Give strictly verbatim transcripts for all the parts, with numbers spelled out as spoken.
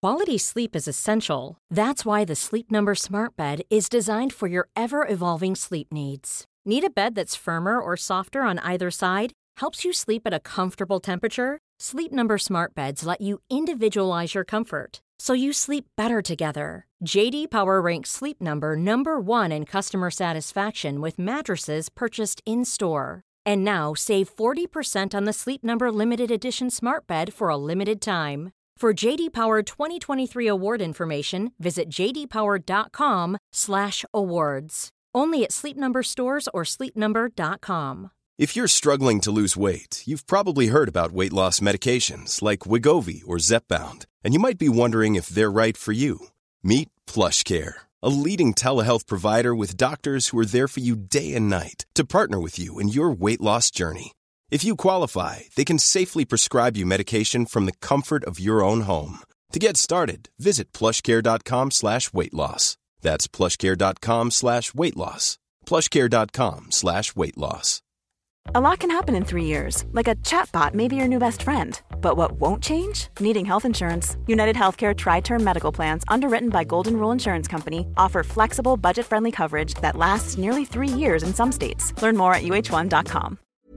Quality sleep is essential. That's why the Sleep Number Smart Bed is designed for your ever-evolving sleep needs. Need a bed that's firmer or softer on either side? Helps you sleep at a comfortable temperature? Sleep Number Smart Beds let you individualize your comfort, so you sleep better together. J D Power ranks Sleep Number number one in customer satisfaction with mattresses purchased in-store. And now save forty percent on the Sleep Number Limited Edition Smart Bed for a limited time. For J D Power twenty twenty-three award information, visit j d power dot com slash awards. Only at Sleep Number stores or sleep number dot com. If you're struggling to lose weight, you've probably heard about weight loss medications like Wegovy or Zepbound, and you might be wondering if they're right for you. Meet PlushCare, a leading telehealth provider with doctors who are there for you day and night to partner with you in your weight loss journey. If you qualify, they can safely prescribe you medication from the comfort of your own home. To get started, visit plushcare.com slash weight loss. That's plushcare.com slash weight loss. plushcare.com slash weight loss. A lot can happen in three years, like a chatbot may be your new best friend. But what won't change? Needing health insurance. United Healthcare Tri-Term Medical Plans, underwritten by Golden Rule Insurance Company, offer flexible, budget-friendly coverage that lasts nearly three years in some states. Learn more at u h one dot com.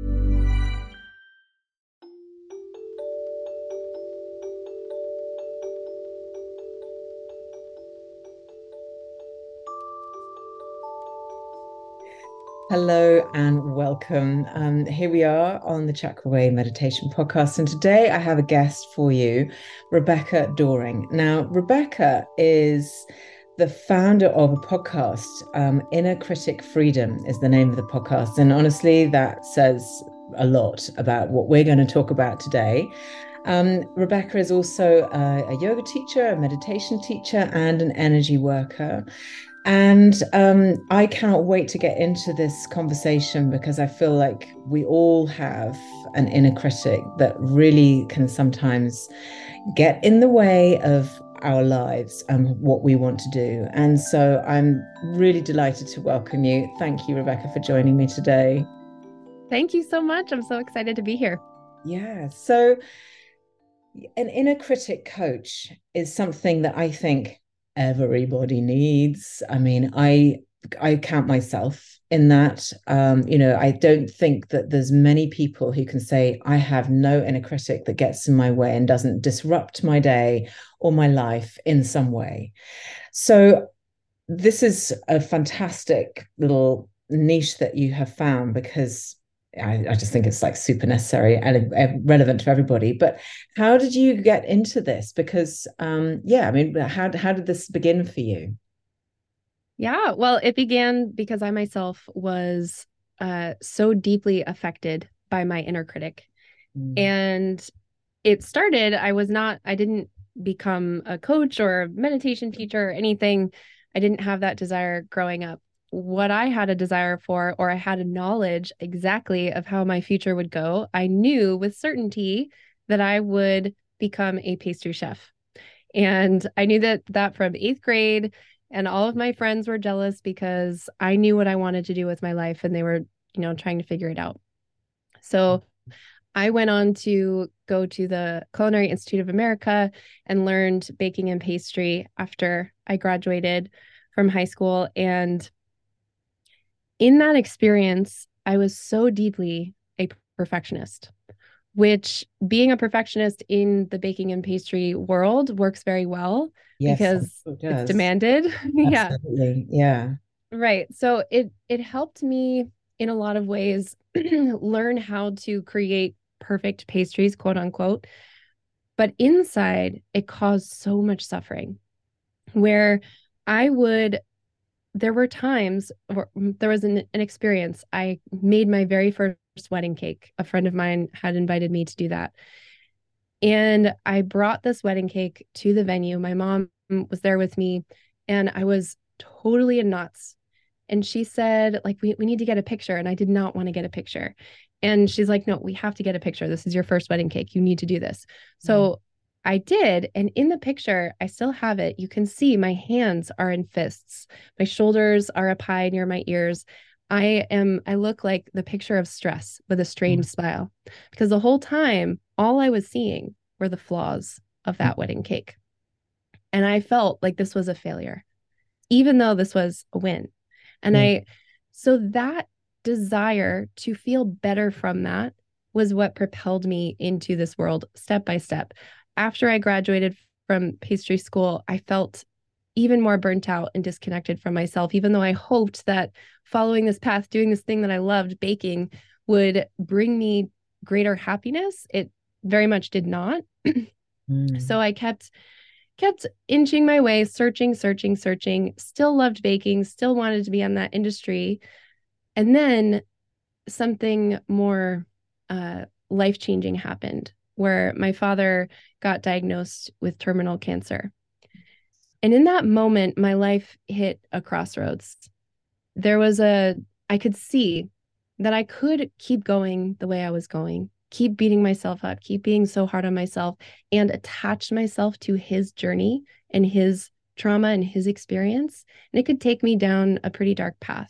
Hello and welcome. Um, here we are on the Chakra Way Meditation Podcast, and today I have a guest for you, Rebecca Doring. Now, Rebecca is the founder of a podcast, um, Inner Critic Freedom is the name of the podcast, and honestly, that says a lot about what we're going to talk about today. Um, Rebecca is also a, a yoga teacher, a meditation teacher, and an energy worker. And um, I cannot wait to get into this conversation because I feel like we all have an inner critic that really can sometimes get in the way of our lives and what we want to do. And so I'm really delighted to welcome you. Thank you, Rebecca, for joining me today. Thank you so much. I'm so excited to be here. Yeah. So an inner critic coach is something that I think everybody needs. I mean, I I count myself in that. Um, you know, I don't think that there's many people who can say, I have no inner critic that gets in my way and doesn't disrupt my day or my life in some way. So this is a fantastic little niche that you have found, because I, I just think it's like super necessary and relevant to everybody. But how did you get into this? Because, um, yeah, I mean, how, how did this begin for you? Yeah, well, it began because I myself was uh, so deeply affected by my inner critic. Mm. And it started, I was not, I didn't become a coach or a meditation teacher or anything. I didn't have that desire growing up. What I had a desire for, or I had a knowledge exactly of how my future would go, I knew with certainty that I would become a pastry chef. And I knew that that from eighth grade, and all of my friends were jealous because I knew what I wanted to do with my life and they were, you know, trying to figure it out. So I went on to go to the Culinary Institute of America and learned baking and pastry after I graduated from high school. And in that experience, I was so deeply a perfectionist, which being a perfectionist in the baking and pastry world works very well. Yes, because it it's demanded. Yeah. Absolutely. Yeah. Right. So it it helped me in a lot of ways learn how to create perfect pastries, quote unquote. But inside, it caused so much suffering where I would There were times, or there was an, an experience. I made my very first wedding cake. A friend of mine had invited me to do that. And I brought this wedding cake to the venue. My mom was there with me, and I was totally in knots. And she said, like, we, we need to get a picture. And I did not want to get a picture. And she's like, no, we have to get a picture. This is your first wedding cake. You need to do this. So mm-hmm. I did. And in the picture, I still have it. You can see my hands are in fists. My shoulders are up high near my ears. I am, I look like the picture of stress with a strained mm. smile, because the whole time, all I was seeing were the flaws of that mm. wedding cake. And I felt like this was a failure, even though this was a win. And Mm. I, so that desire to feel better from that was what propelled me into this world step by step. After I graduated from pastry school, I felt even more burnt out and disconnected from myself, even though I hoped that following this path, doing this thing that I loved, baking, would bring me greater happiness. It very much did not. Mm. So I kept kept inching my way, searching, searching, searching, still loved baking, still wanted to be in that industry. And then something more uh, life-changing happened where my father got diagnosed with terminal cancer. And in that moment, my life hit a crossroads. There was a, I could see that I could keep going the way I was going, keep beating myself up, keep being so hard on myself, and attach myself to his journey and his trauma and his experience. And it could take me down a pretty dark path.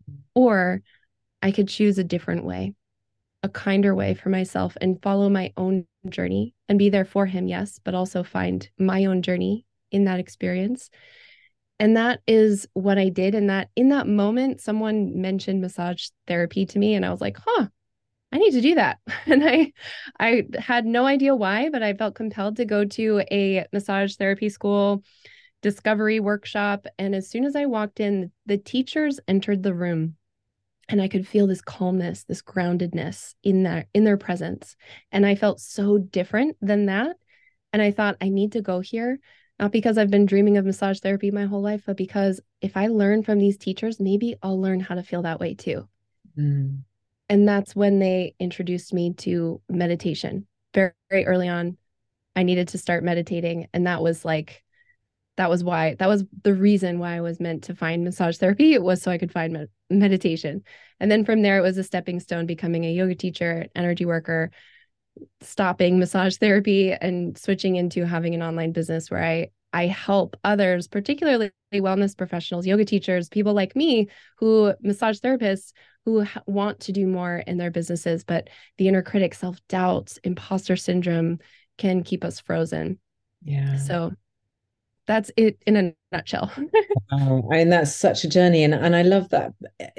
Or I could choose a different way, a kinder way for myself, and follow my own journey and be there for him, yes, but also find my own journey in that experience. And that is what I did. And that in that moment, someone mentioned massage therapy to me, and I was like, huh, I need to do that. And I, I had no idea why, but I felt compelled to go to a massage therapy school discovery workshop. And as soon as I walked in, the teachers entered the room, and I could feel this calmness, this groundedness in that, in their presence. And I felt so different than that. And I thought, I need to go here, not because I've been dreaming of massage therapy my whole life, but because if I learn from these teachers, maybe I'll learn how to feel that way too. Mm. And that's when they introduced me to meditation. Very, very early on, I needed to start meditating. And that was like, that was why, that was the reason why I was meant to find massage therapy. It was so I could find med- meditation. And then from there, it was a stepping stone, becoming a yoga teacher, energy worker, stopping massage therapy and switching into having an online business where I, I help others, particularly wellness professionals, yoga teachers, people like me, who massage therapists who ha- want to do more in their businesses, but the inner critic, self-doubt, imposter syndrome can keep us frozen. Yeah. So that's it in a nutshell. Wow. And that's such a journey. And, and I love that.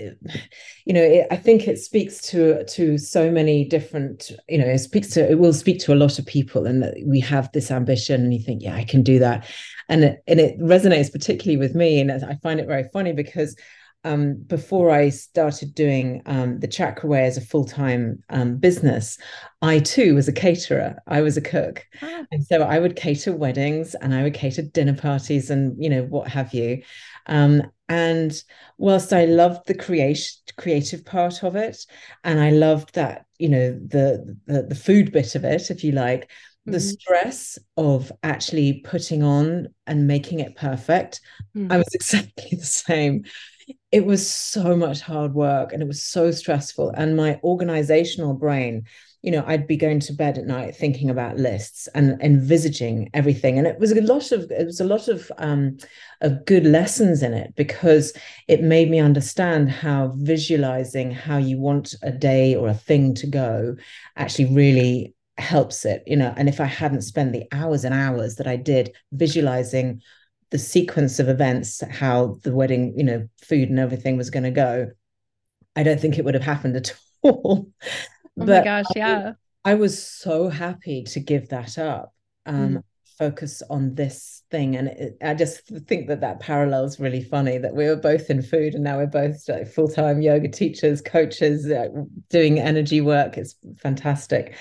You know, it, I think it speaks to, to so many different, you know, it speaks to, it will speak to a lot of people, and that we have this ambition and you think, yeah, I can do that. And it, and it resonates particularly with me. And I find it very funny because Um, before I started doing um, the Chakra Way as a full-time um, business, I too was a caterer. I was a cook. Ah. And so I would cater weddings and I would cater dinner parties and, you know, what have you. Um, and whilst I loved the creation, creative part of it, and I loved that, you know, the, the, the food bit of it, if you like, mm-hmm. the stress of actually putting on and making it perfect, mm-hmm. I was exactly the same. It was so much hard work and it was so stressful. And my organizational brain, you know, I'd be going to bed at night thinking about lists and envisaging everything. And it was a lot of, it was a lot of, um, of good lessons in it, because it made me understand how visualizing how you want a day or a thing to go actually really helps it, you know. And if I hadn't spent the hours and hours that I did visualizing the sequence of events, how the wedding, you know, food and everything was going to go, I don't think it would have happened at all. Oh my gosh, yeah. I, I was so happy to give that up, um, mm. focus on this thing. And it, I just think that that parallel is really funny, that we were both in food and now we're both like full-time yoga teachers, coaches, uh, doing energy work. It's fantastic.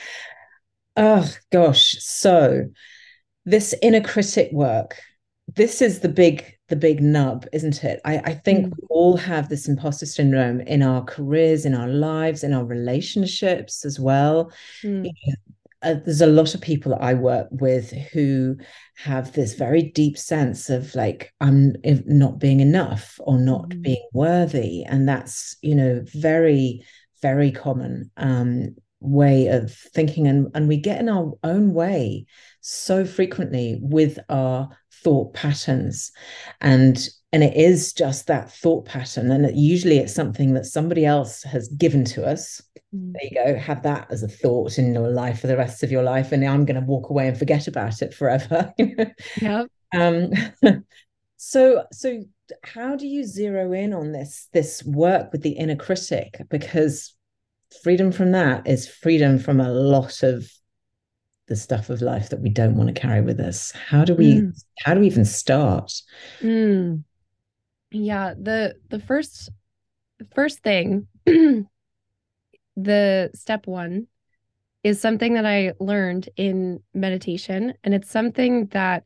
Oh gosh. So this inner critic work, this is the big, the big nub, isn't it? I, I think mm. we all have this imposter syndrome in our careers, in our lives, in our relationships as well. Mm. You know, uh, there's a lot of people that I work with who have this very deep sense of like, I'm not being enough or not mm. being worthy. And that's, you know, very, very common um, way of thinking. And, and we get in our own way so frequently with our thought patterns, and and it is just that thought pattern, and it, usually it's something that somebody else has given to us. Mm. There you go, have that as a thought in your life for the rest of your life, and I'm going to walk away and forget about it forever. Yep. Um, so, so how do you zero in on this, this work with the inner critic? Because freedom from that is freedom from a lot of the stuff of life that we don't want to carry with us. How do we, mm. how do we even start? Mm. Yeah, the the first first thing, the step one is something that I learned in meditation, and it's something that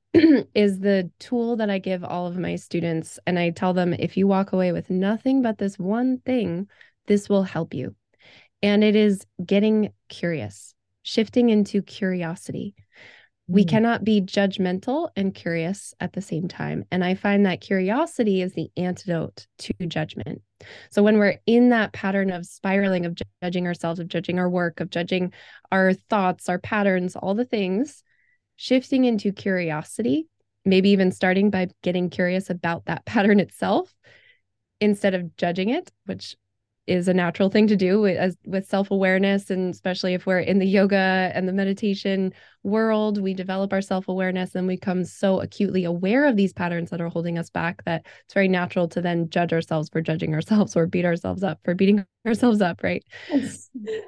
is the tool that I give all of my students. And I tell them, if you walk away with nothing but this one thing, this will help you. And it is getting curious, shifting into curiosity. We cannot be judgmental and curious at the same time. And I find that curiosity is the antidote to judgment. So when we're in that pattern of spiraling, of judging ourselves, of judging our work, of judging our thoughts, our patterns, all the things, shifting into curiosity, maybe even starting by getting curious about that pattern itself instead of judging it, which is a natural thing to do as with self-awareness. And especially if we're in the yoga and the meditation world, we develop our self-awareness and we become so acutely aware of these patterns that are holding us back that it's very natural to then judge ourselves for judging ourselves or beat ourselves up for beating ourselves up, right? Yes.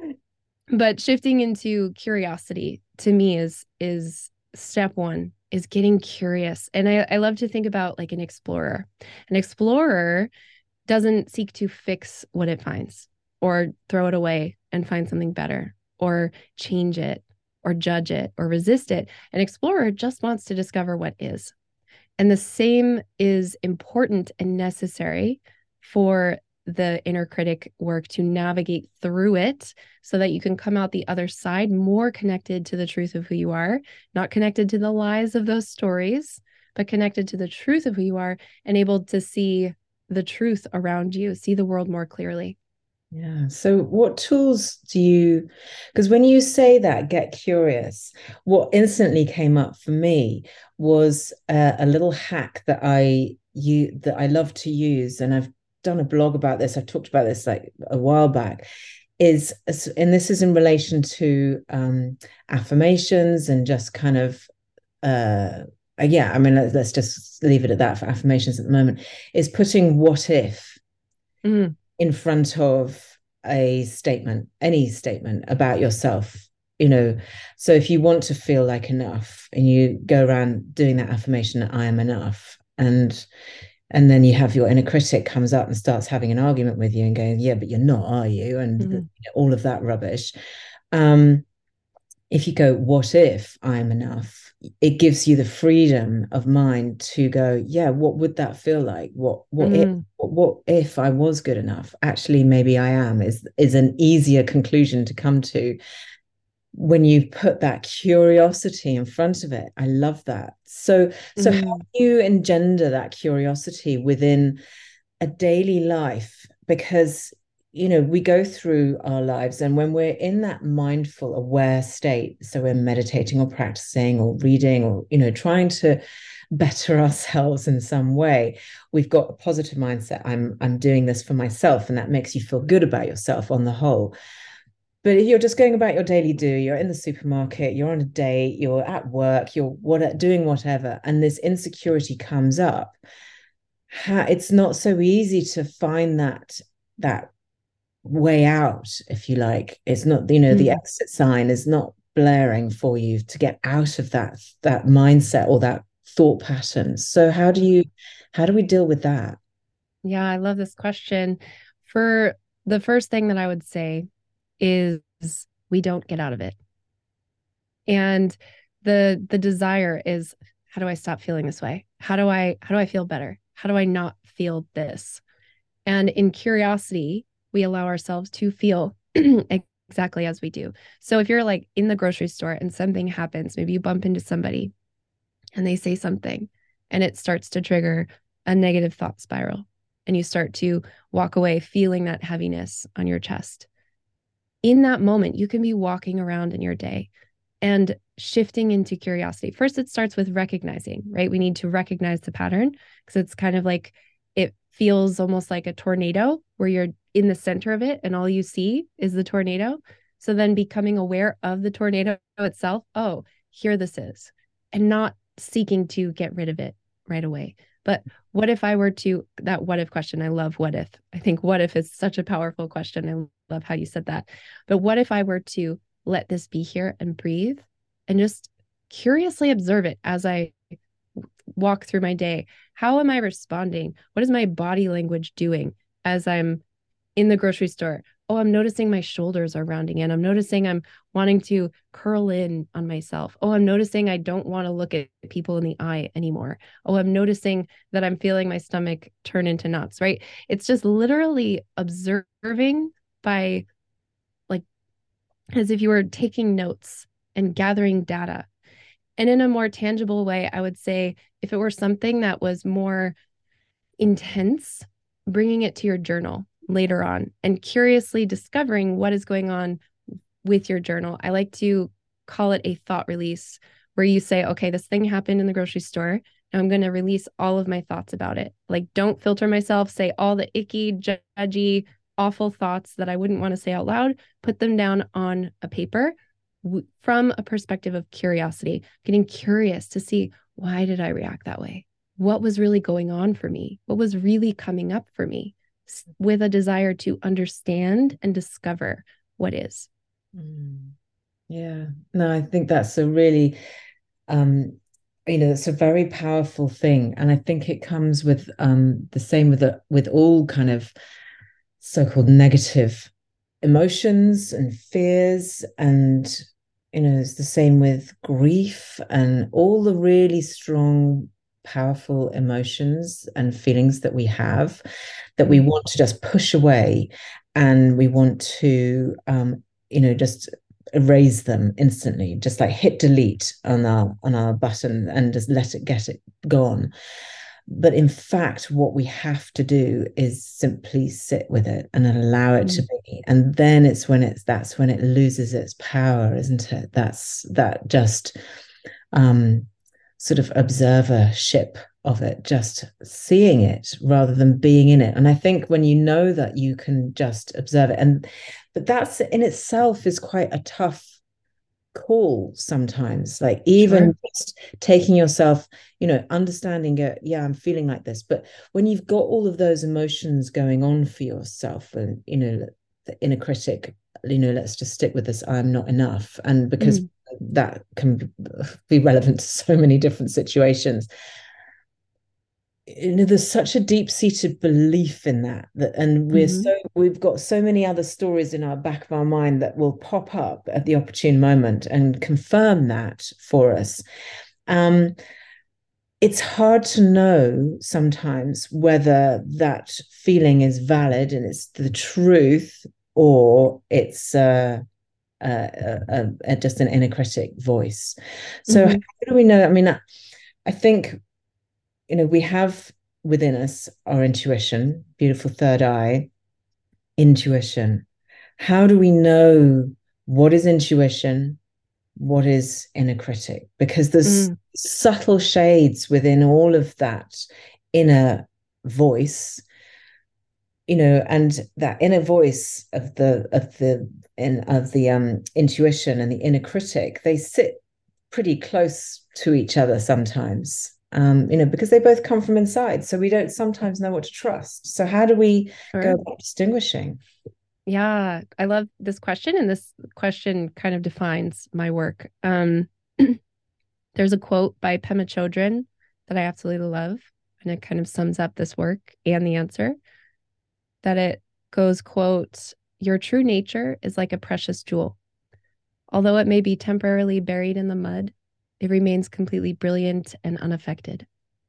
But shifting into curiosity to me is is step one, is getting curious. And I, I love to think about like an explorer. An explorer doesn't seek to fix what it finds or throw it away and find something better or change it or judge it or resist it. An explorer just wants to discover what is. And the same is important and necessary for the inner critic work to navigate through it so that you can come out the other side more connected to the truth of who you are, not connected to the lies of those stories, but connected to the truth of who you are and able to see the truth around you, see the world more clearly. Yeah. So what tools do you, because when you say that, get curious, what instantly came up for me was uh, a little hack that I you that I love to use, and I've done a blog about this. I talked about this like a while back. Is and this is in relation to um, affirmations and just kind of uh, yeah. I mean, let's, let's just leave it at that for affirmations at the moment. Is putting "what if" mm. in front of a statement, any statement about yourself. You know, so if you want to feel like enough, and you go around doing that affirmation, "I am enough," and And then you have your inner critic comes up and starts having an argument with you and going, yeah, but you're not, are you? And mm-hmm. the, you know, all of that rubbish. Um, if you go, what if I'm enough? It gives you the freedom of mind to go, yeah, what would that feel like? What what mm-hmm. if what, what if I was good enough? Actually, maybe I am, is is an easier conclusion to come to when you put that curiosity in front of it. I love that. So, so mm. how do you engender that curiosity within a daily life? Because, you know, we go through our lives, and when we're in that mindful, aware state, so we're meditating or practicing or reading or, you know, trying to better ourselves in some way, we've got a positive mindset. I'm, I'm doing this for myself, and that makes you feel good about yourself on the whole. But if you're just going about your daily do, you're in the supermarket, you're on a date, you're at work, you're what, doing whatever, and this insecurity comes up, it's not so easy to find that that way out, if you like. It's not, you know, mm. the exit sign is not blaring for you to get out of that that mindset or that thought pattern. So how do you, how do we deal with that? Yeah, I love this question. For the first thing that I would say is we don't get out of it. And the the desire is, how do I stop feeling this way? How do I how do I feel better? How do I not feel this? And in curiosity, we allow ourselves to feel exactly as we do. So if you're like in the grocery store and something happens, maybe you bump into somebody and they say something and it starts to trigger a negative thought spiral, and you start to walk away feeling that heaviness on your chest. In that moment, you can be walking around in your day and shifting into curiosity. First, it starts with recognizing, right? We need to recognize the pattern, because it's kind of like, it feels almost like a tornado where you're in the center of it and all you see is the tornado. So then becoming aware of the tornado itself, oh, here this is, and not seeking to get rid of it right away. But what if I were to, that what if question, I love what if. I think what if is such a powerful question. I love how you said that. But what if I were to let this be here and breathe and just curiously observe it as I walk through my day? How am I responding? What is my body language doing as I'm in the grocery store? Oh, I'm noticing my shoulders are rounding in. I'm noticing I'm wanting to curl in on myself. Oh, I'm noticing I don't want to look at people in the eye anymore. Oh, I'm noticing that I'm feeling my stomach turn into knots, right? It's just literally observing by, like, as if you were taking notes and gathering data. And in a more tangible way, I would say if it were something that was more intense, bringing it to your journal later on and curiously discovering what is going on with your journal. I like to call it a thought release, where you say, okay, this thing happened in the grocery store. And I'm going to release all of my thoughts about it. Like, don't filter myself, say all the icky, judgy, awful thoughts that I wouldn't want to say out loud, put them down on a paper w- from a perspective of curiosity, getting curious to see, why did I react that way? What was really going on for me? What was really coming up for me? With a desire to understand and discover what is. Mm. Yeah, no, I think that's a really, um, you know, it's a very powerful thing. And I think it comes with um, the same with the, with all kind of so-called negative emotions and fears. And, you know, it's the same with grief and all the really strong, powerful emotions and feelings that we have that we want to just push away, and we want to um you know just erase them instantly, just like hit delete on our on our button and just let it get it gone. But in fact, what we have to do is simply sit with it and allow it mm. to be. And then it's when it's that's when it loses its power, isn't it? That's that just um sort of observership of it, just seeing it rather than being in it. And I think when you know that you can just observe it, and but that's in itself is quite a tough call sometimes, like even sure. just taking yourself, you know, understanding it, yeah, I'm feeling like this. But when you've got all of those emotions going on for yourself, and, you know, the inner critic, you know, let's just stick with this, I'm not enough. And because mm. that can be relevant to so many different situations. You know, there's such a deep-seated belief in that, that and we're mm-hmm. so we've got so many other stories in our back of our mind that will pop up at the opportune moment and confirm that for us. Um, it's hard to know sometimes whether that feeling is valid and it's the truth, or it's uh, uh, uh, uh, just an inner critic voice. So mm-hmm. how do we know? I mean, I, I think, you know, we have within us our intuition, beautiful third eye, intuition. How do we know what is intuition, what is inner critic? Because there's mm. subtle shades within all of that inner voice, you know, and that inner voice of the of the in of the um intuition and the inner critic, they sit pretty close to each other sometimes. Um, you know, because they both come from inside. So we don't sometimes know what to trust. So how do we sure. go about distinguishing? Yeah, I love this question. And this question kind of defines my work. Um, there's a quote by Pema Chodron that I absolutely love. And it kind of sums up this work and the answer. That it goes, quote, "Your true nature is like a precious jewel. Although it may be temporarily buried in the mud, it remains completely brilliant and unaffected."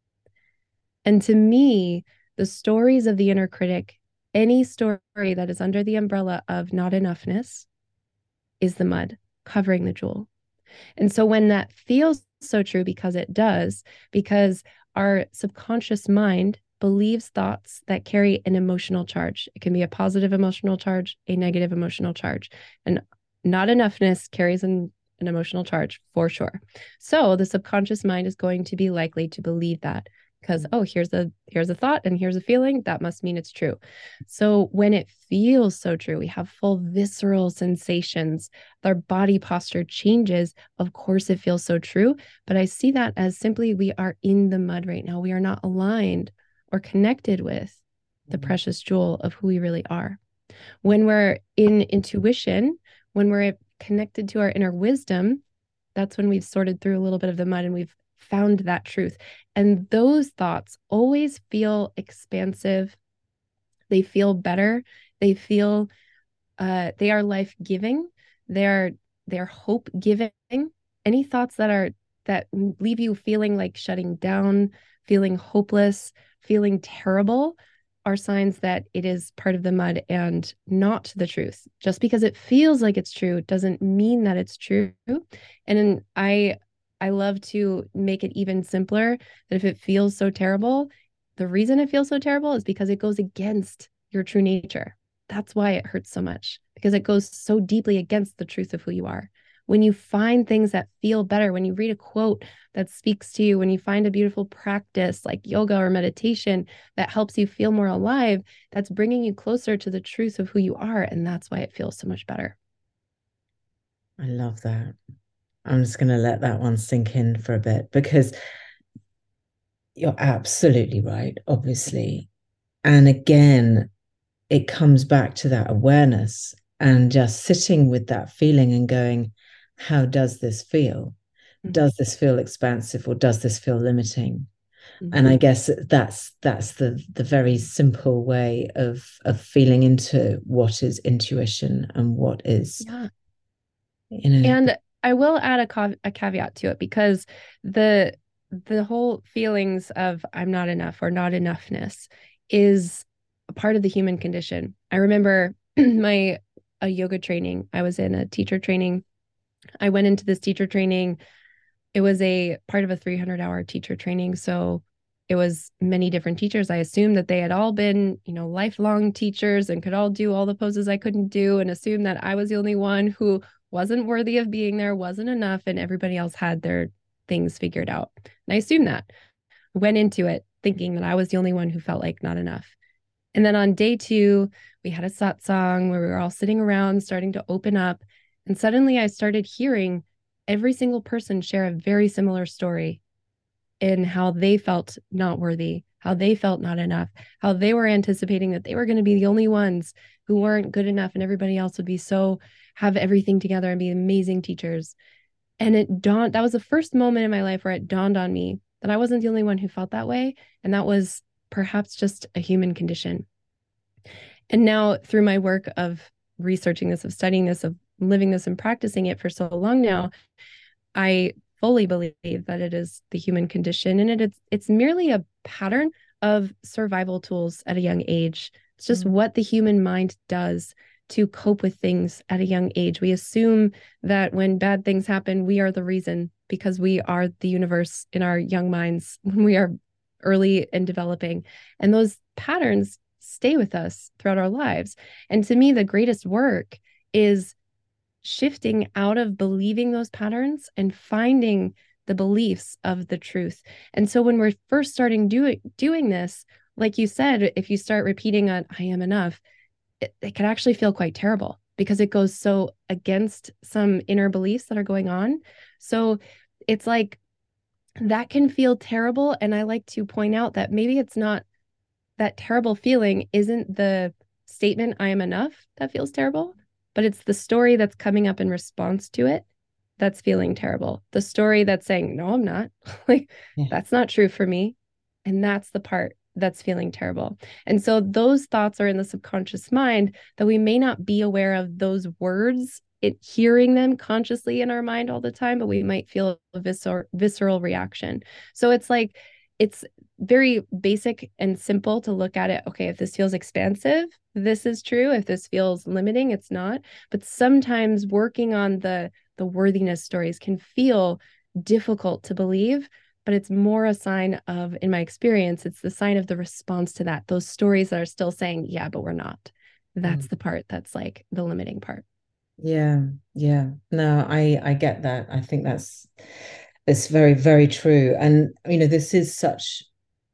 And to me, the stories of the inner critic, any story that is under the umbrella of not enoughness, is the mud covering the jewel. And so when that feels so true, because it does, because our subconscious mind believes thoughts that carry an emotional charge. It can be a positive emotional charge, a negative emotional charge. And not enoughness carries an an emotional charge for sure. So the subconscious mind is going to be likely to believe that because, oh, here's a here's a thought and here's a feeling, that must mean it's true. So when it feels so true, we have full visceral sensations, our body posture changes. Of course, it feels so true, but I see that as simply we are in the mud right now. We are not aligned or connected with the Mm-hmm. precious jewel of who we really are. When we're in intuition, when we're connected to our inner wisdom, that's when we've sorted through a little bit of the mud and we've found that truth. And those thoughts always feel expansive. They feel better. They feel, uh, they are life-giving. They're, they're hope-giving. Any thoughts that are, that leave you feeling like shutting down, feeling hopeless, feeling terrible, are signs that it is part of the mud and not the truth. Just because it feels like it's true doesn't mean that it's true. And I I love to make it even simpler, that if it feels so terrible, the reason it feels so terrible is because it goes against your true nature. That's why it hurts so much, because it goes so deeply against the truth of who you are. When you find things that feel better, when you read a quote that speaks to you, when you find a beautiful practice like yoga or meditation that helps you feel more alive, that's bringing you closer to the truth of who you are. And that's why it feels so much better. I love that. I'm just going to let that one sink in for a bit, because you're absolutely right, obviously. And again, it comes back to that awareness and just sitting with that feeling and going, how does this feel? Mm-hmm. Does this feel expansive or does this feel limiting? Mm-hmm. And I guess that's that's the the very simple way of of feeling into what is intuition and what is, yeah. you know. And I will add a, cav- a caveat to it, because the the whole feelings of I'm not enough or not enoughness is a part of the human condition. I remember my a yoga training. I was in a teacher training. I went into this teacher training. It was a part of a three hundred hour teacher training. So it was many different teachers. I assumed that they had all been, you know, lifelong teachers and could all do all the poses I couldn't do, and assumed that I was the only one who wasn't worthy of being there, wasn't enough, and everybody else had their things figured out. And I assumed that. Went into it thinking that I was the only one who felt like not enough. And then on day two, we had a satsang where we were all sitting around starting to open up. And suddenly I started hearing every single person share a very similar story in how they felt not worthy, how they felt not enough, how they were anticipating that they were going to be the only ones who weren't good enough and everybody else would be so, have everything together and be amazing teachers. And it dawned, that was the first moment in my life where it dawned on me that I wasn't the only one who felt that way. And that was perhaps just a human condition. And now through my work of researching this, of studying this, of living this and practicing it for so long now, I fully believe that it is the human condition, and it, it's it's merely a pattern of survival tools at a young age. It's just mm-hmm. what the human mind does to cope with things at a young age. We assume that when bad things happen, we are the reason, because we are the universe in our young minds when we are early and developing. And those patterns stay with us throughout our lives. And to me, the greatest work is shifting out of believing those patterns and finding the beliefs of the truth. And so when we're first starting do, doing this, like you said, if you start repeating a, I am enough, it, it can actually feel quite terrible, because it goes so against some inner beliefs that are going on. So it's like that can feel terrible. And I like to point out that maybe it's not, that terrible feeling isn't the statement, I am enough, that feels terrible, but it's the story that's coming up in response to it that's feeling terrible. The story that's saying, no, I'm not. Like, yeah. That's not true for me. And that's the part that's feeling terrible. And so those thoughts are in the subconscious mind that we may not be aware of those words, it hearing them consciously in our mind all the time, but we might feel a viscer- visceral reaction. So it's like, it's very basic and simple to look at it. Okay, if this feels expansive, this is true. If this feels limiting, it's not. But sometimes working on the the worthiness stories can feel difficult to believe, but it's more a sign of, in my experience, it's the sign of the response to that. Those stories that are still saying, yeah, but we're not. That's mm. the part that's like the limiting part. Yeah, yeah. No, I I get that. I think that's it's very, very true. And, you know, this is such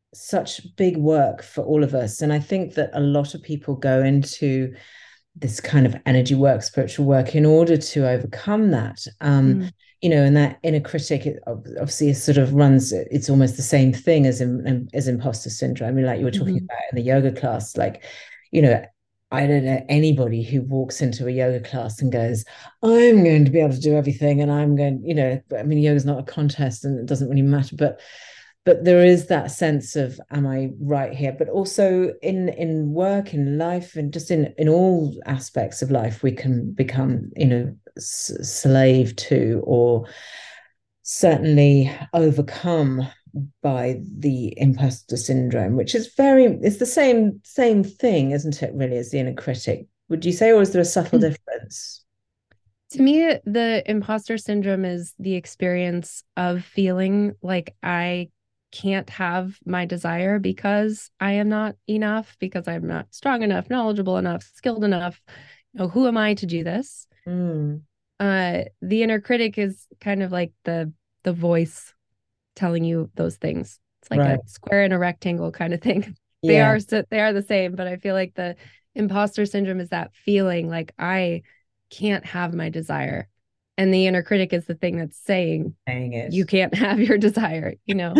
such big work for all of us. And I think that a lot of people go into this kind of energy work, spiritual work, in order to overcome that. Um, mm. You know, and that inner critic, it obviously it sort of runs, it's almost the same thing as in, as imposter syndrome. I mean, like you were talking mm-hmm. about in the yoga class, like, you know, I don't know anybody who walks into a yoga class and goes, I'm going to be able to do everything. And I'm going, you know, I mean, yoga is not a contest and it doesn't really matter, but but there is that sense of, am I right here? But also in in work, in life, and just in in all aspects of life, we can become, you know, s- slave to, or certainly overcome by the imposter syndrome, which is very, it's the same same thing, isn't it, really, as the inner critic, would you say, or is there a subtle mm. difference? To me, the imposter syndrome is the experience of feeling like I can't have my desire because I am not enough, because I'm not strong enough, knowledgeable enough, skilled enough. You know, who am I to do this? Mm. Uh, the inner critic is kind of like the the voice telling you those things. It's like right. a square and a rectangle kind of thing. They yeah. are they are the same, but I feel like the imposter syndrome is that feeling like I can't have my desire. And the inner critic is the thing that's saying, saying it. You can't have your desire, you know?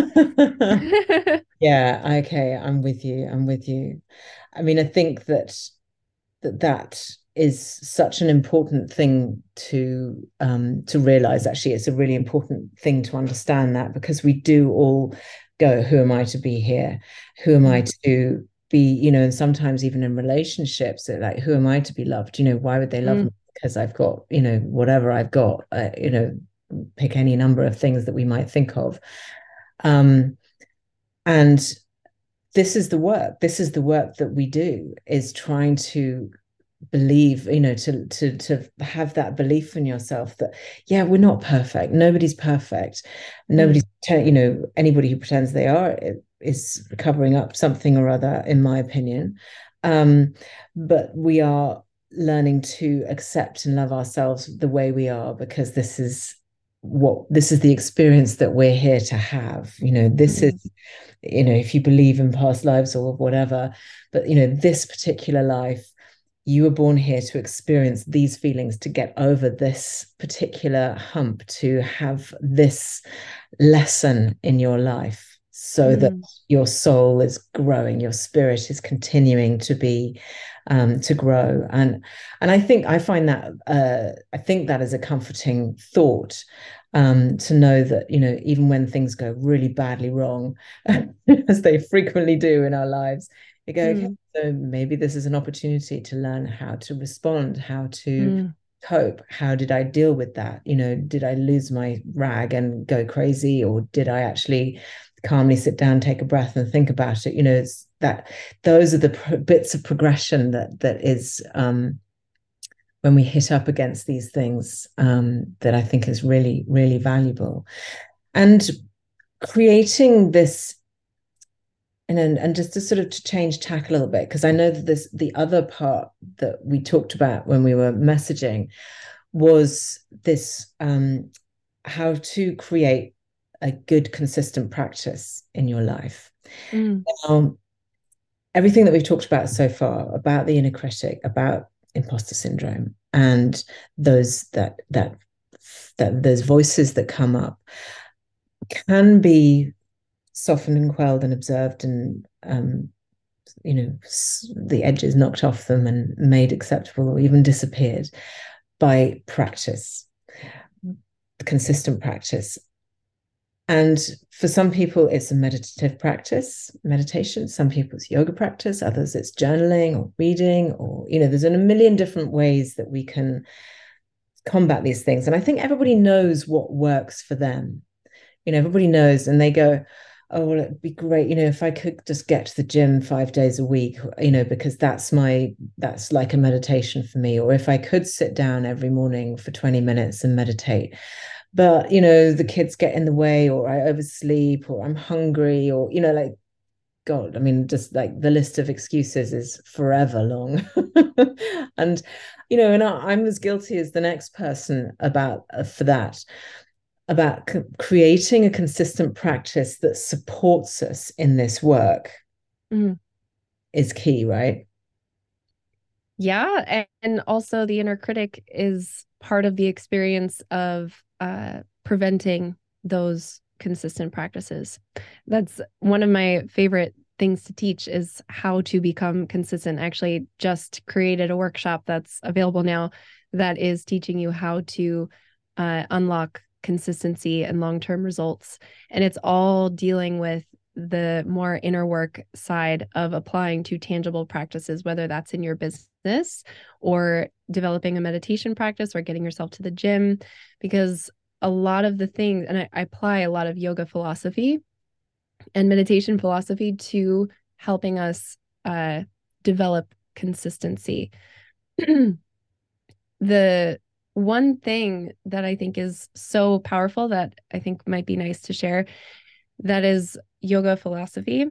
Yeah, okay, I'm with you. I'm with you. I mean, I think that that, that is such an important thing to um, to realize. Actually, it's a really important thing to understand that, because we do all go, who am I to be here? Who am I to be, you know, and sometimes even in relationships, like, who am I to be loved? You know, why would they love mm. me? Because I've got, you know, whatever I've got, uh, you know, pick any number of things that we might think of. Um, and this is the work, this is the work that we do, is trying to believe, you know, to to to have that belief in yourself that, yeah, we're not perfect. Nobody's perfect. Nobody's, mm. you know, anybody who pretends they are is covering up something or other, in my opinion. Um, but we are learning to accept and love ourselves the way we are, because this is what this is the experience that we're here to have. You know, this mm. is, you know, if you believe in past lives or whatever, but, you know, this particular life, you were born here to experience these feelings, to get over this particular hump, to have this lesson in your life, so mm. that your soul is growing, your spirit is continuing to be um, to grow. And and I think I find that uh, I think that is a comforting thought, um, to know that, you know, even when things go really badly wrong, as they frequently do in our lives, you go, mm. okay, so maybe this is an opportunity to learn how to respond, how to mm. cope. How did I deal with that? You know, did I lose my rag and go crazy, or did I actually calmly sit down, take a breath and think about it? You know, it's that those are the pr- bits of progression that that is um, when we hit up against these things, um, that I think is really, really valuable. And creating this, and and just to sort of to change tack a little bit, because I know that this the other part that we talked about when we were messaging was this, um, how to create a good, consistent practice in your life. Mm. Now, everything that we've talked about so far, about the inner critic, about imposter syndrome, and those that that that those voices that come up, can be softened and quelled and observed, and um, you know, the edges knocked off them and made acceptable, or even disappeared, by practice, consistent practice. And for some people, it's a meditative practice, meditation. Some people it's yoga practice. Others it's journaling or reading, or, you know, there's a million different ways that we can combat these things. And I think everybody knows what works for them. You know, everybody knows, and they go, oh, well, it'd be great, you know, if I could just get to the gym five days a week, you know, because that's my, that's like a meditation for me. Or if I could sit down every morning for twenty minutes and meditate. But, you know, the kids get in the way, or I oversleep, or I'm hungry, or, you know, like, God, I mean, just like the list of excuses is forever long. And, you know, and I, I'm as guilty as the next person about uh, for that. about c- creating a consistent practice that supports us in this work mm. is key, right? Yeah. And also the inner critic is part of the experience of uh, preventing those consistent practices. That's one of my favorite things to teach, is how to become consistent. I actually just created a workshop that's available now that is teaching you how to uh, unlock consistency and long-term results. And it's all dealing with the more inner work side of applying to tangible practices, whether that's in your business or developing a meditation practice or getting yourself to the gym. Because a lot of the things, and I, I apply a lot of yoga philosophy and meditation philosophy to helping us uh, develop consistency. The one thing that I think is so powerful that I think might be nice to share that is yoga philosophy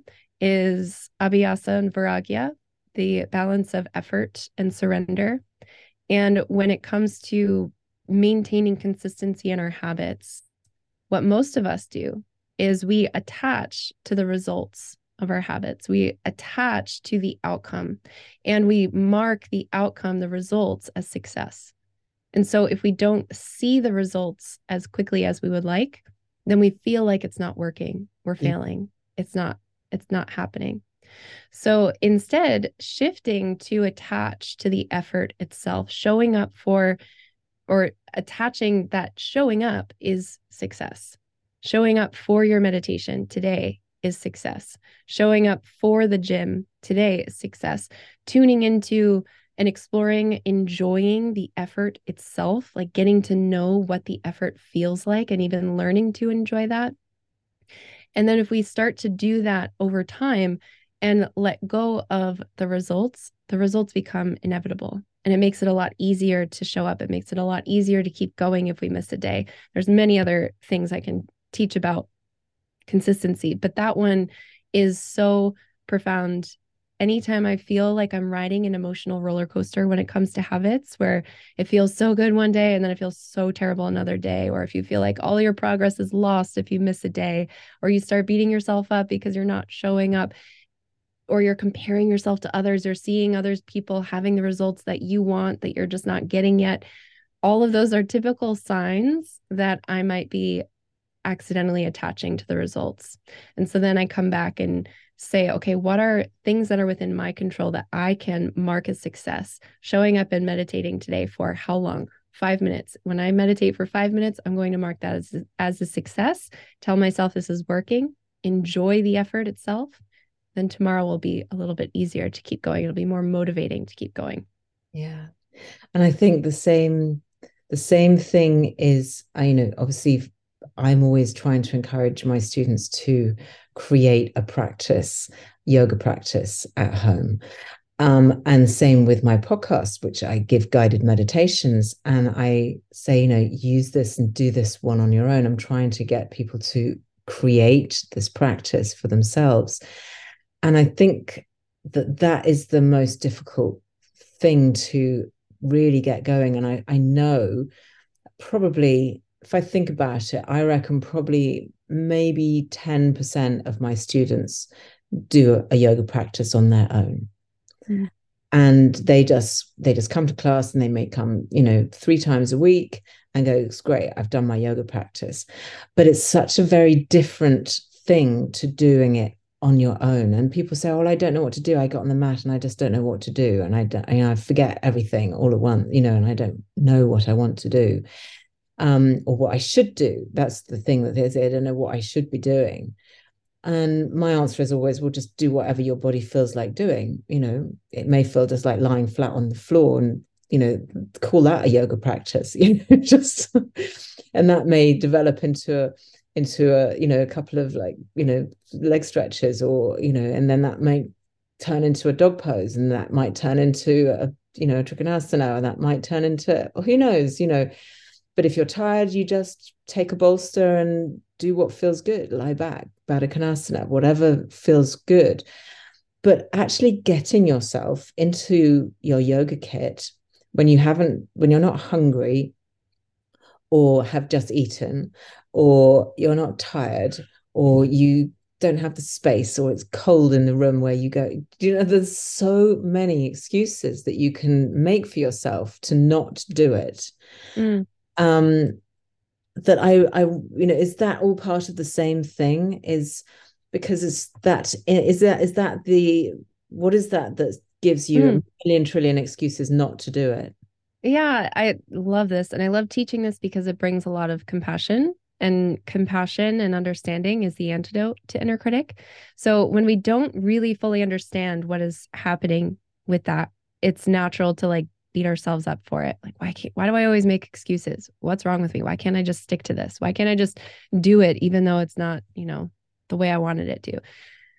is Abhyasa and Vairagya, the balance of effort and surrender. And when it comes to maintaining consistency in our habits, what most of us do is we attach to the results of our habits. We attach to the outcome, and we mark the outcome, the results, as success. And so if we don't see the results as quickly as we would like, then we feel like it's not working. We're failing. Yeah. It's not, it's not happening. So instead, shifting to attach to the effort itself, showing up for, or attaching that showing up is success. Showing up for your meditation today is success. Showing up for the gym today is success. Tuning into and exploring, enjoying the effort itself, like getting to know what the effort feels like and even learning to enjoy that. And then if we start to do that over time and let go of the results, the results become inevitable. And it makes it a lot easier to show up. It makes it a lot easier to keep going if we miss a day. There's many other things I can teach about consistency, but that one is so profound. Anytime I feel like I'm riding an emotional roller coaster when it comes to habits, where it feels so good one day and then it feels so terrible another day, or if you feel like all your progress is lost if you miss a day, or you start beating yourself up because you're not showing up, or you're comparing yourself to others or seeing others people having the results that you want that you're just not getting yet. All of those are typical signs that I might be accidentally attaching to the results. And so then I come back and say, okay, what are things that are within my control that I can mark as success? Showing up and meditating today for how long? Five minutes. When I meditate for five minutes, I'm going to mark that as, as a success. Tell myself this is working. Enjoy the effort itself. Then tomorrow will be a little bit easier to keep going. It'll be more motivating to keep going. Yeah. And I think the same, the same thing is, I you know, obviously I'm always trying to encourage my students to create a practice, yoga practice at home. Um, and same with my podcast, which I give guided meditations. And I say, you know, use this and do this one on your own. I'm trying to get people to create this practice for themselves. And I think that that is the most difficult thing to really get going. And I, I know probably, if I think about it, I reckon probably maybe ten percent of my students do a yoga practice on their own. Mm-hmm. And they just they just come to class and they may come, you know, three times a week and go, it's great, I've done my yoga practice. But it's such a very different thing to doing it on your own. And people say, oh, well, I don't know what to do. I got on the mat and I just don't know what to do. And I, don't, you know, I forget everything all at once, you know, and I don't know what I want to do. Um, or what I should do. That's the thing that is, I don't know what I should be doing. And my answer is always, well, just do whatever your body feels like doing. You know, it may feel just like lying flat on the floor and, you know, call that a yoga practice, you know, just, and that may develop into a, into a, you know, a couple of like, you know, leg stretches or, you know, and then that may turn into a dog pose and that might turn into a, you know, a Trikonasana, and that might turn into, oh, who knows, you know. But if you're tired, you just take a bolster and do what feels good. Lie back, Baddha Konasana, whatever feels good. But actually getting yourself into your yoga kit when you haven't, when you're not hungry or have just eaten, or you're not tired, or you don't have the space, or it's cold in the room where you go. You know, there's so many excuses that you can make for yourself to not do it. Mm. Um, that I, I, you know, is that all part of the same thing? Is because it's that, is that, is that the, what is that that gives you mm. a million trillion excuses not to do it? Yeah, I love this. And I love teaching this because it brings a lot of compassion. And compassion and understanding is the antidote to inner critic. So when we don't really fully understand what is happening with that, it's natural to like beat ourselves up for it. Like, why can't, why do I always make excuses? What's wrong with me? Why can't I just stick to this? Why can't I just do it even though it's not, you know, the way I wanted it to?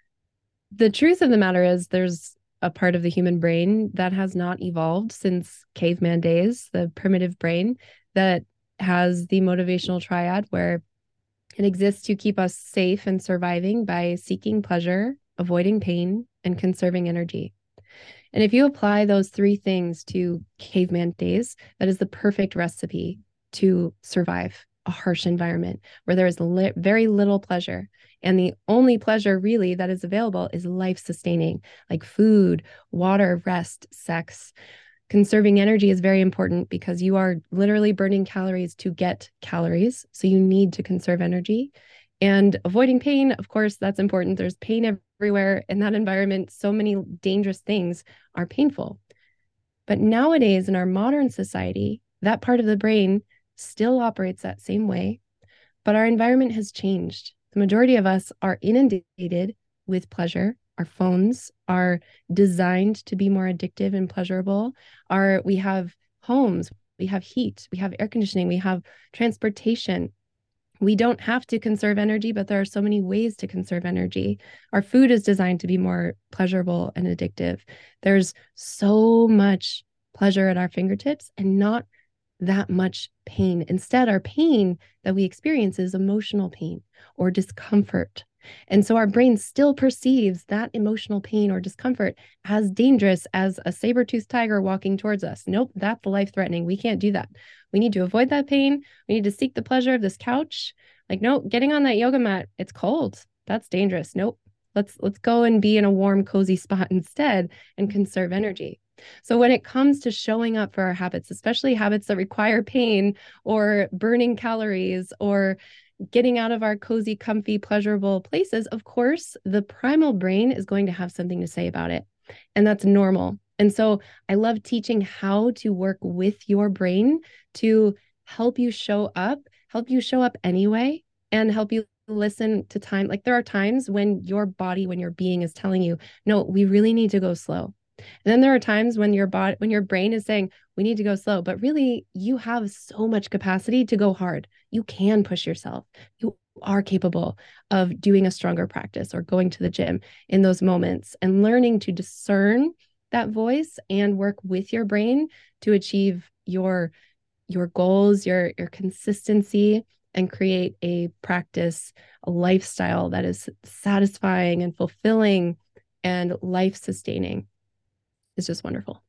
The truth of the matter is there's a part of the human brain that has not evolved since caveman days, the primitive brain that has the motivational triad where it exists to keep us safe and surviving by seeking pleasure, avoiding pain, and conserving energy. And if you apply those three things to caveman days, that is the perfect recipe to survive a harsh environment where there is li- very little pleasure. And the only pleasure really that is available is life-sustaining, like food, water, rest, sex. Conserving energy is very important because you are literally burning calories to get calories. So you need to conserve energy. And avoiding pain, of course, that's important. There's pain everywhere in that environment. So many dangerous things are painful. But nowadays in our modern society, that part of the brain still operates that same way. But our environment has changed. The majority of us are inundated with pleasure. Our phones are designed to be more addictive and pleasurable. Our, we have homes, we have heat, we have air conditioning, we have transportation. We don't have to conserve energy, but there are so many ways to conserve energy. Our food is designed to be more pleasurable and addictive. There's so much pleasure at our fingertips and not that much pain. Instead, our pain that we experience is emotional pain or discomfort. And so our brain still perceives that emotional pain or discomfort as dangerous as a saber-toothed tiger walking towards us. Nope, that's life-threatening. We can't do that. We need to avoid that pain. We need to seek the pleasure of this couch. Like, no, getting on that yoga mat, it's cold. That's dangerous. Nope. Let's let's go and be in a warm, cozy spot instead and conserve energy. So when it comes to showing up for our habits, especially habits that require pain or burning calories or getting out of our cozy, comfy, pleasurable places, of course, the primal brain is going to have something to say about it. And that's normal. And so I love teaching how to work with your brain to help you show up, help you show up anyway, and help you listen to time. Like there are times when your body, when your being is telling you, no, we really need to go slow. And then there are times when your body, when your brain is saying, we need to go slow, but really you have so much capacity to go hard. You can push yourself. You are capable of doing a stronger practice or going to the gym in those moments and learning to discern that voice and work with your brain to achieve your, your goals, your, your consistency, and create a practice, a lifestyle that is satisfying and fulfilling and life-sustaining. It's just wonderful.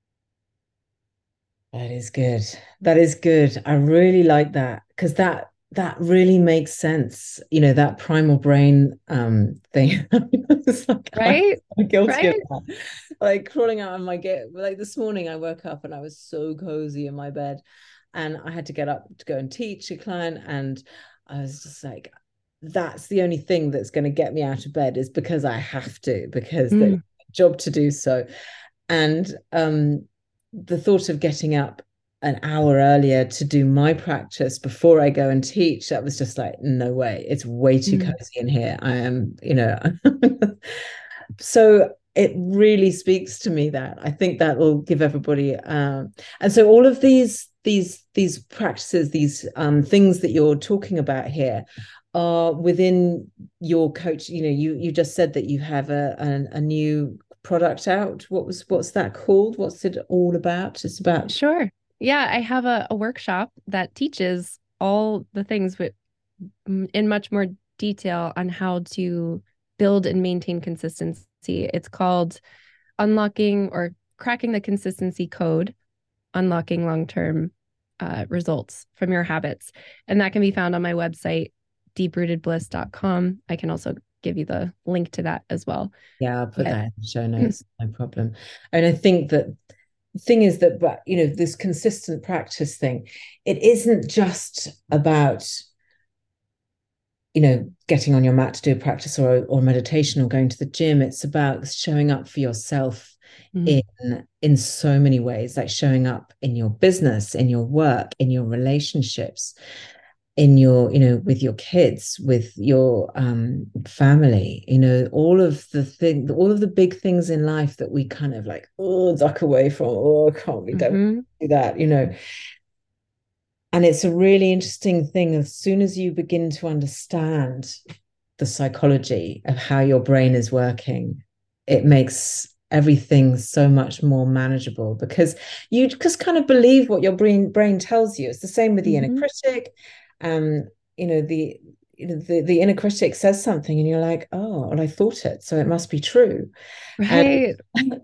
That is good. That is good. I really like that because that that really makes sense. You know, that primal brain um thing. It's like, right? I'm guilty right? of that. Like crawling out of my get. Like this morning, I woke up and I was so cozy in my bed, and I had to get up to go and teach a client, and I was just like, that's the only thing that's going to get me out of bed is because I have to, because mm. there's a job to do so. And um, the thought of getting up an hour earlier to do my practice before I go and teach, that was just like, no way. It's way too mm. cozy in here. I am, you know. So it really speaks to me that I think that will give everybody. Um, and so all of these, these, these practices, these um, things that you're talking about here are within your coach. You know, you, you just said that you have a, a, a new product out. What was what's that called? What's it all about? It's about sure yeah I have a, a workshop that teaches all the things with in much more detail on how to build and maintain consistency. It's called Unlocking or Cracking the Consistency Code, Unlocking Long-Term uh, results from your habits. And that can be found on my website, deep rooted bliss dot com. I can also give you the link to that as well. Yeah, I'll put But, that in the show notes, no problem. And I think that the thing is that, but you know, this consistent practice thing, it isn't just about, you know, getting on your mat to do a practice or or meditation or going to the gym. It's about showing up for yourself mm-hmm. in in so many ways, like showing up in your business, in your work, in your relationships, in your, you know, with your kids, with your um, family, you know, all of the thing, all of the big things in life that we kind of like, oh, duck away from, oh, can't we, don't mm-hmm. do that, you know. And it's a really interesting thing. As soon as you begin to understand the psychology of how your brain is working, it makes everything so much more manageable, because you just kind of believe what your brain brain tells you. It's the same with the mm-hmm. inner critic. Um, you know, the you know the, the inner critic says something and you're like, oh, well, I thought it, so it must be true. Right. And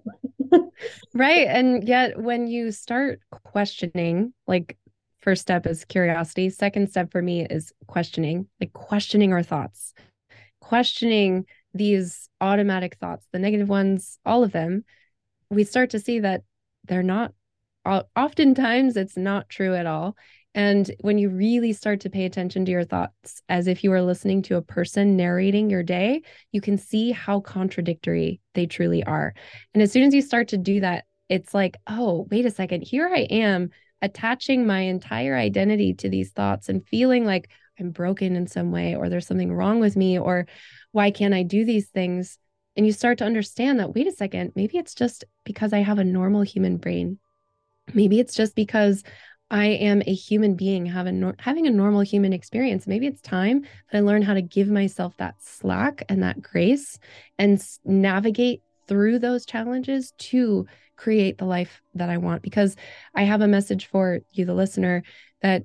right. And yet when you start questioning, like, first step is curiosity. Second step for me is questioning, like questioning our thoughts, questioning these automatic thoughts, the negative ones, all of them. We start to see that they're not, oftentimes it's not true at all. And when you really start to pay attention to your thoughts, as if you were listening to a person narrating your day, you can see how contradictory they truly are. And as soon as you start to do that, it's like, oh, wait a second, here I am attaching my entire identity to these thoughts and feeling like I'm broken in some way, or there's something wrong with me, or why can't I do these things? And you start to understand that, wait a second, maybe it's just because I have a normal human brain. Maybe it's just because I am a human being, have a nor- having a normal human experience. Maybe it's time that I learn how to give myself that slack and that grace and s- navigate through those challenges to create the life that I want. Because I have a message for you, the listener, that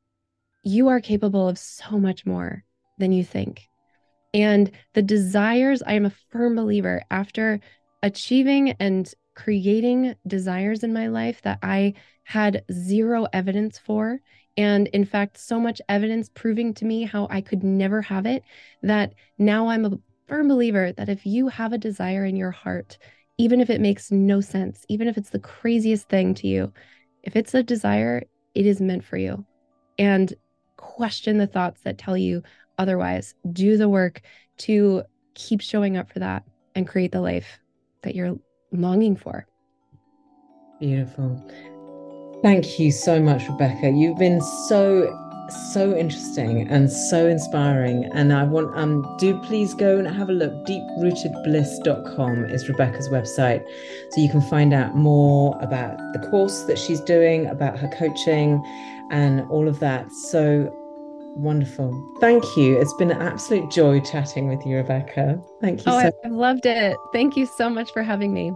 you are capable of so much more than you think. And the desires, I am a firm believer, after achieving and creating desires in my life that I had zero evidence for, and in fact, so much evidence proving to me how I could never have it, that now I'm a firm believer that if you have a desire in your heart, even if it makes no sense, even if it's the craziest thing to you, if it's a desire, it is meant for you. And question the thoughts that tell you otherwise. Do the work to keep showing up for that and create the life that you're longing for. Beautiful. Thank you so much, Rebecca. You've been so so interesting and so inspiring, and I want um do please go and have a look. deep rooted bliss dot com is Rebecca's website, so you can find out more about the course that she's doing, about her coaching and all of that. So wonderful. Thank you. It's been an absolute joy chatting with you, Rebecca. Thank you. Oh, so I've loved it. Thank you so much for having me.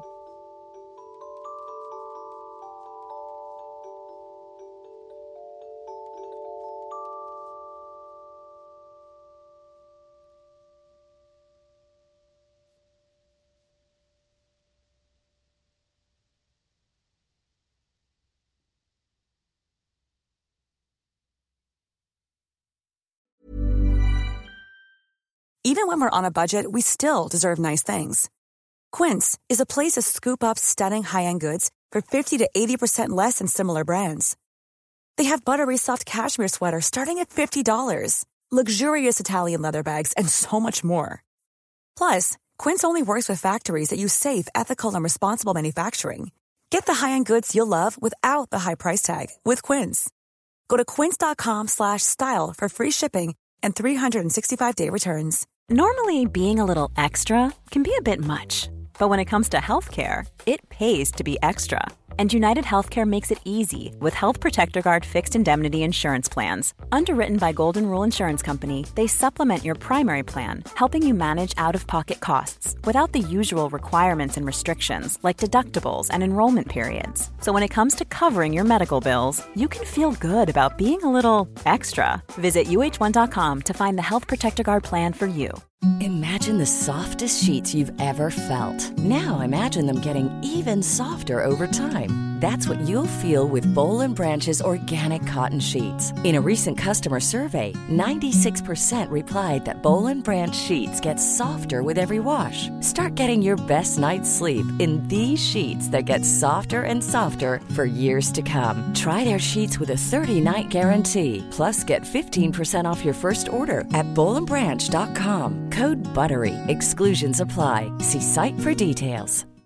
Even when we're on a budget, we still deserve nice things. Quince is a place to scoop up stunning high-end goods for fifty to eighty percent less than similar brands. They have buttery soft cashmere sweaters starting at fifty dollars, luxurious Italian leather bags, and so much more. Plus, Quince only works with factories that use safe, ethical, and responsible manufacturing. Get the high-end goods you'll love without the high price tag with Quince. Go to quince.com slash style for free shipping and three sixty-five day returns. Normally, being a little extra can be a bit much, but when it comes to healthcare, it pays to be extra. And United Healthcare makes it easy with Health Protector Guard fixed indemnity insurance plans. Underwritten by Golden Rule Insurance Company, they supplement your primary plan, helping you manage out-of-pocket costs without the usual requirements and restrictions like deductibles and enrollment periods. So when it comes to covering your medical bills, you can feel good about being a little extra. Visit U H one dot com to find the Health Protector Guard plan for you. Imagine the softest sheets you've ever felt. Now imagine them getting even softer over time. That's what you'll feel with Boll and Branch's organic cotton sheets. In a recent customer survey, ninety-six percent replied that Boll and Branch sheets get softer with every wash. Start getting your best night's sleep in these sheets that get softer and softer for years to come. Try their sheets with a thirty-night guarantee. Plus, get fifteen percent off your first order at boll and branch dot com. Code BUTTERY. Exclusions apply. See site for details.